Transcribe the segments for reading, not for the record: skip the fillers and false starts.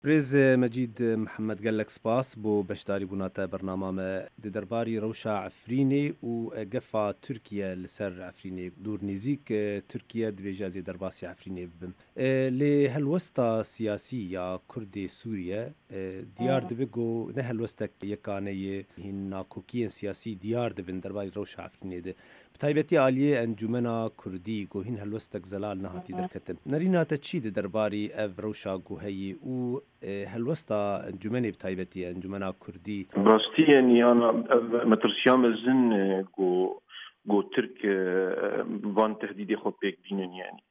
بريز مجید محمد قال لك سپاس بو بشداری بوناتا برنامه د درباری روشا عفرینی و قفا ترکیا لسر عفرینی دور نزیک ترکیا دبیجازی درباسی عفرینی ببن لی هلوستا سیاسی یا کرد سوریه دیار دبگو نه هلوستا یکانه هین ناکوکین سیاسی دیار دبن درباری روشا عفرینی ده بتایبەتی عالیه انجمنا کردی گوهین هلوستک زلال نهاتی درکتن نرینا تا چی درباری اف روشا گوهی و هلوستا انجمنی بتایبەتی انجمنا کردی براستي يعني أنا مترسيام الزن جو ترك فان تهديدي خو بيك بينن يعني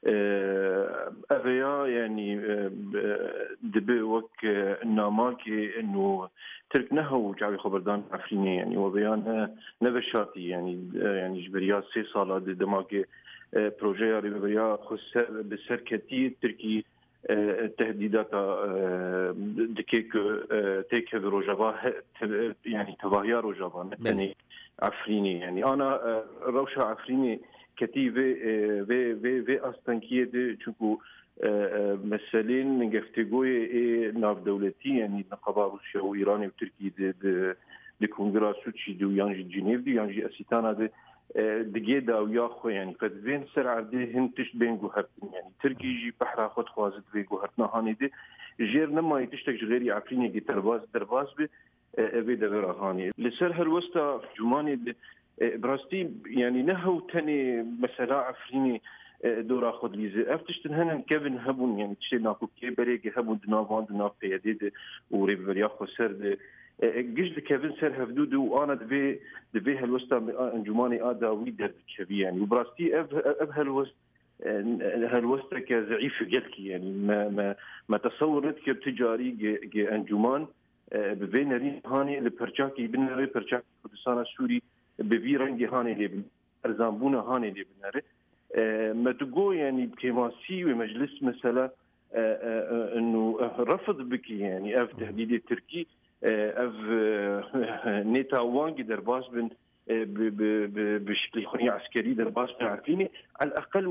أفيا يعني دبي وك ناماكي إنه ترك نهو جاوي خبردان عفريني يعني وبيان نبشاتي يعني جبريا 3 سالة دماغي بروجي ريبريا خس بسركتي تركي تهديدات دكيك تيك روجافا يعني تباهيا روجافا مثلا عفريني يعني أنا روشة عفريني كتيبة في أستنكية دي شكو مسألين نجفتجوي ناف دولتي يعني نقابة روسيا وإيران وتركيا دي كونغرس سوتشي دي ويانجي جنيف دي يانجي أسيتانا دي دقيقة وياخو يعني فدين سرعة دي هنتش بين جوهرتين يعني تركي يجي بحر خد خوازد في جوهرتنا هاني دي جير نما يتشتك غيري عفريني جي درباز بي أبي دغير هاني لسر هالوسطى جماني دي براستي يعني نهو تاني مسألة عفريني دورا خد ليزي افتشتن هنا كيفن هبون يعني تشي ناكو كيبريجي هبون دنافان دناف بيديد وريبريا خسر جيش كيفن سر هفدود وانا دبي هالوسطى انجماني ادا ويدر كبي يعني وبراستي اب هالوسطى كزعيف قلكي يعني ما تصورت كتجاري جي انجمان بين رين هاني لبرشاكي بنري برشاكي كردستان السوري بفي رنجي هاني لي ارزامبونا هاني لي بنري ما تقول يعني كماسي ومجلس مسألة انه رفض بك يعني اف تهديد التركي اف نيتا وانجي درباس بن بشكل خني عسكري درباس بن عارفيني على الاقل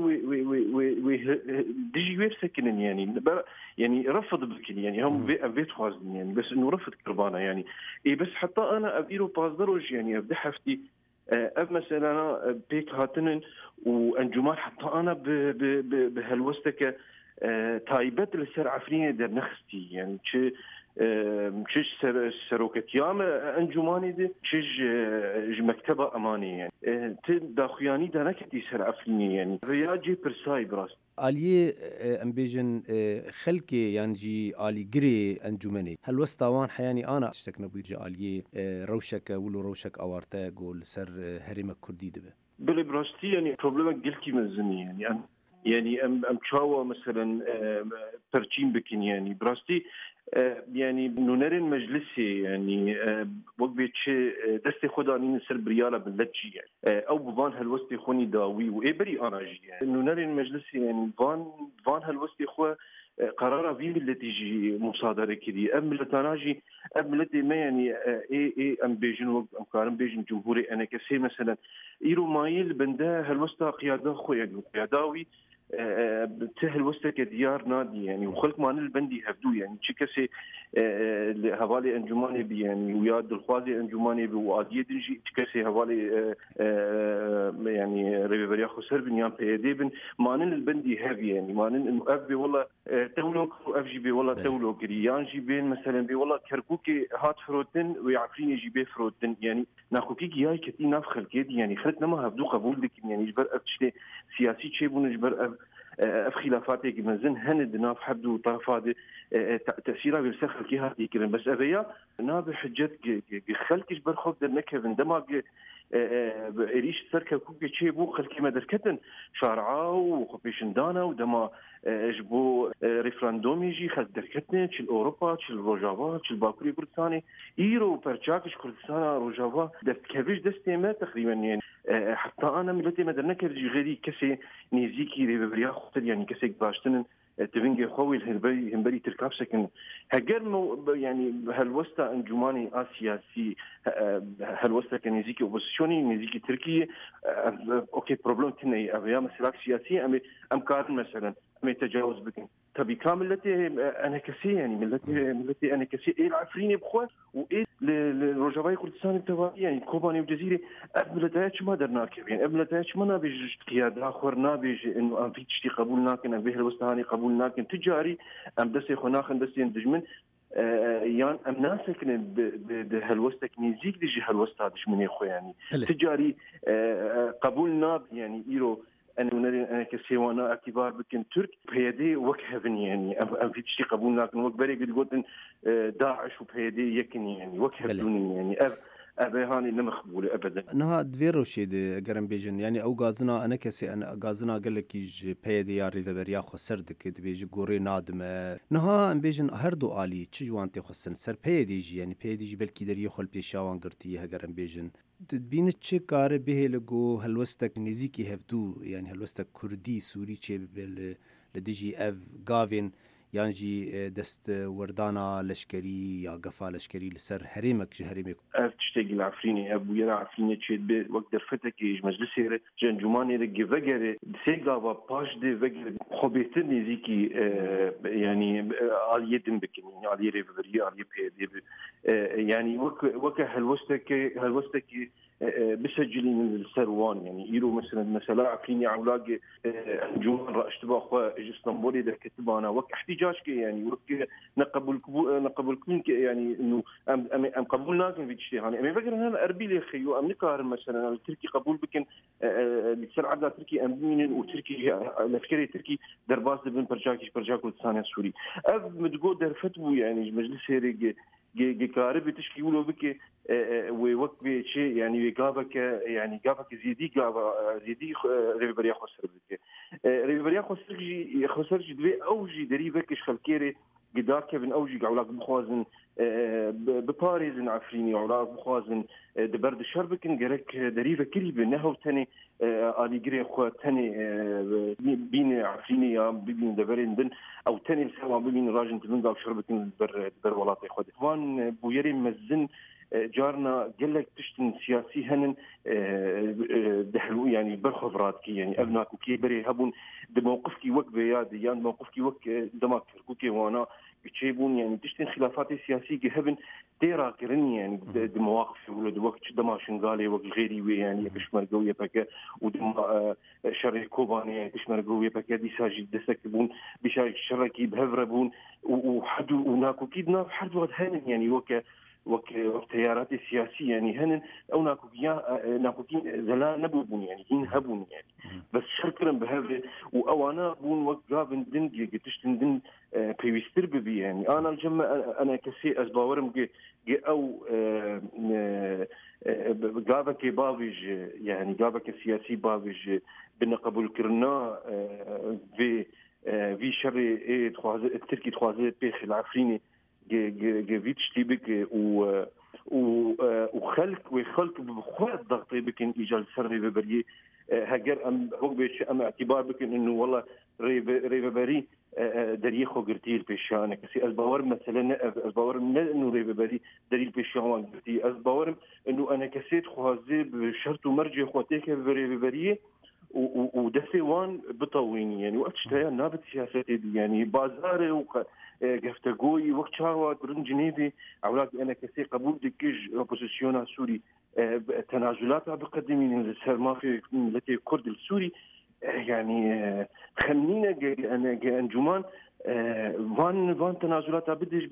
ديجي وير سكنن يعني رفض بك يعني هم بيت خوازن يعني بس انه رفض كربانه يعني اي بس حتى انا ابيرو بازدروج يعني ابدا حفتي مثلا بيك هاتنن وانجمال حتى انا بهالوستك تايبت لسر عفريني در نخستي يعني مشيش سروكتيام انجماني دي مشيش مكتبة اماني يعني داخياني دا نكتي سر عفريني يعني رياجي برساي براست آلیه امبیجن خلکی يعني جي آلی گری انجمنی هل وستوان حیانی آنا اشتک نبود جي آلیه روشک ولو روشک آوارتا گول سر هرم کردی دبه بله براستي يعني بروبلم قلتي مزني يعني ام تشاوا مثلا برشيم بكين يعني براستي يعني نونرين مجلسي يعني وقبيتش دستي خدانين سر برياله بلتشي يعني او بفان هالوستي خوني داوي وابري انا جي يعني نونرين مجلسي يعني فان هالوستي خو قرار في التي جي مصادره كذي ام لتناجي ام التي ما يعني اي ام بيجن ام كارم بيجن جمهوري انا كسي مثلا ايرو مايل بنده هالوسطى قياده خو يعني قياداوي تهل وسط ديار نادي يعني وخلق مان البندي هفدو يعني تشكسي هوالي انجماني بي يعني وياد الخوازي انجماني بي واديه دنجي تشكسي هوالي يعني ريبريا خسر بن بيدي بن مان البندي هافي يعني مان ابي والله تولوك اف جي بي والله تولوك ريان جي بين مثلا بي والله كركوكي هات فروتن ويعفريني جي بي فروتن يعني ناخوكي جاي كتي نافخل كيدي يعني خلتنا ما هفدو قبول دك يعني جبر افتشي سياسي شيء بون جبر اف خلافاتك مازن هند ناف حد وطرفات تاثيرها بالسخر كي هاتي كلام بس ابيا ناب حجت خلتش برخوف در نكف دماغ اريش تركه كوكي شي بو خلكي ما دركتن شارعه وخبيشندانا ودما جبو ريفراندوم يجي خل دركتن تشل اوروبا تشل روجافا تشل باكوري كردستاني ايرو برشاكش كردستان روجافا دكفيش دستيما تقريبا يعني حتى انا ملتي ما درنا كرجي غيري كسي نيزيكي ريبريا خطر يعني كسي باشتن تبنجي خوي الهنبري تركاب سكن هجر يعني هالوسطى انجماني اسياسي هالوسطى كنيزيكي اوبوزيشني نيزيكي تركي اوكي بروبلم تني ابيا مسلاك سياسي ام كار مثلا ام تجاوز بكن تبي كامل التي انا كسي يعني ملتي انا كسي ايه العفريني بخوا وايه الرجباي كردستان التوابي يعني كوباني وجزيره ابلتاش ما درناك يعني ابلتاش ما نبيج قياده اخر نبيج انه ام في تشتي قبولنا كان به الوستاني قبولنا كان تجاري ام دسي خناخ دسي دجمن يعني ام ناسك بهالوستك نيزيك ديجي هالوستا دجمن اخو يعني تجاري قبولنا يعني ايرو أنا كسيوانا اعتبار بكن ترك بهيدي وكهفن يعني أم في تشتي قبول لكن وك بري قلت داعش وبهيدي يكن يعني وكهفني يعني أبي هاني نمخبولة أبدا. نها دفيرو شيد قرن بيجن يعني أو غازنا أنا كسي أنا غازنا قال لك يج بهيدي ياري دبريا خسردك دبيج غوري نادم نها أم بيجن هردو آلي تشجوانتي خسن سر بهيدي جي يعني بهيدي جي بلكي دري خل بيشاوان قرتيها قرن بيجن تبين تشي كار به لغو هلوستك نزيكي هفدو يعني هلوستك كردي سوري تشي لديجي اف غافين يعني دست وردانا لشكري يا قفا لشكري لسر هريمك جهريمك تشتاقي العفريني ابو يرا عفريني تشيد بي وقت درفتك مجلسي جنجماني رجي فجر سيغا باش دي فجر خبيتني زيكي يعني على يدن بكني على ريفري على بي يعني وك هلوستك بسجلين السروان يعني يرو مثلا عفريني عولاق جمهور اشتباه اخو اسطنبولي ده كتبانا وك احتجاج يعني وك نقبل يعني انه ام قبولنا كان في تشتي يعني ام فكر انا اربي لي خيو ام نقار مثلا التركي قبول بكن بيصير عدا تركي امين وتركي العسكري تركي درباس بن برجاك والثاني سوري اف متقول درفتو يعني مجلس هيري قارب تشكيله بك ووقت شيء يعني قابك زيدي ريبريا خسر بك ريبريا خسر دوي اوجي دريبك خلكيري قدار كيفن اوجي علاق بخوازن بباريز عفريني علاق بخوازن دبرد الشربكن جرك دريفه كريب نهو تاني علي جري خو تاني بين عفريني يا بين دبرين دن او تاني سوا بين راجن تبن داو شربكن دبر ولاطي خد وان بويري مزن جارنا قال لك تشتن سياسي هنن دحلو يعني برخبرات كي يعني ابناك وكي بري هبون دموقفكي وك بيادي يعني موقفكي وك دماك كوكي وانا يتشيبون يعني تشتن خلافات سياسية هبن تيرا كرني يعني دمواقف ولد وقت دما شنغالي وقت غيري يعني بشمر قوية بك ودم شر كوباني يعني بشمر قوية بك دي ساجد دسكبون بشاي شركي بهفربون وحدو وناكو كيدنا حد وقت هنن يعني والتيارات السياسية يعني هن أو ناكوكين زلا نبون يعني هن هبون يعني بس شكرا بهذا وأنا بون وقابن دن تشتن دن بيستر ببي يعني أنا الجمع أنا كسي أسباورم أو قابك بابج يعني قابك سياسي بابج بنقبل كرنا في شر التركي تخوازي بيخ العفريني جفيت شتيبك وخلق بخوات ضغطي بكن إيجال سري ببري هجر أم بيش أم اعتبار بكن إنه والله ريببري دري خو قرتيل بيشانك كسي أزباور مثلا أزباور إنه ريببري دري بيشان قرتي أزباور إنه أنا كسيت خوازي بشرط ومرجع خواتيك بريببري ودسي وان بطويني يعني وقت شتايا نابت سياساتي يعني بازاري قفتقوي وقت شاوات برن جنيفي أولاد أنا كسي قبول دكيج أوبوزيسيونا سوري تنازلات بقدمين السر ما في التي كرد السوري يعني خلينا أنا أنجمان وان تنازلات بديش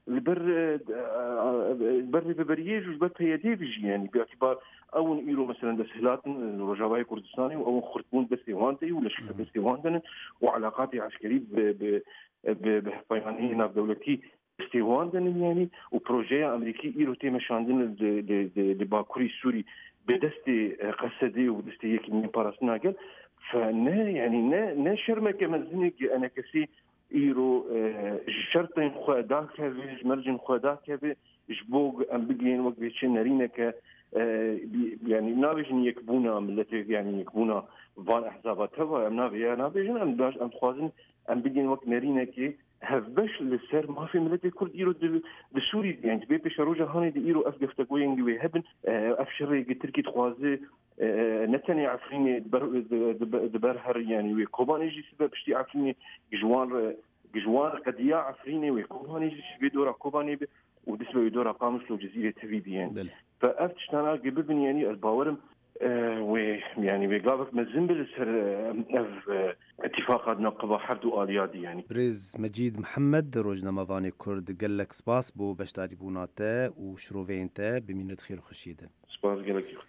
بر ببريج وبر بيدي بيجي يعني باعتبار او ايرو مثلا دسهلات الرجاوي كردستاني او خرطون بسيوانتي ولا شكل بسيوانتن وعلاقات عسكريه بحيوانيه دولتي بسيوانتن يعني وبروجي امريكي ايرو تيم شاندن لباكوري السوري بدستي قصدي ودستي يكني باراسناقل فنا يعني نا شرمك مزنك انا كسي ايرو شرطين خداك في مرجن خداك في جبوق ام بيجين وقت نارينك يعني نابجن يكبونا ملتي يعني يكبونا فان احزاباتها ام نابجن ام داش ام خوازن ام بيجين وقت نارينك هفبش للسر ما في ملتي كل ايرو بسوري يعني بيبي شروجه هاني دي ايرو افقف تقوين وي هبن افشري تركي تخوازي نتني عفريني دبرهر يعني وكوباني يجي سبب شتي عفريني جوان جوار قضيه عفريني ويكوباني بدورة كوباني ودسبه بدورة قاموس لو جزيره تبيبي يعني فافتشتنا قبل بني يعني الباورم ويعني بيقابك مزنبل سر اتفاقات نقبة حرد واليادي يعني بريز مجيد محمد روجنامه وانی کرد گلک سپاس بو بشتاری بوناته و شروفینته بمینت خیر خوشیده سپاس گلک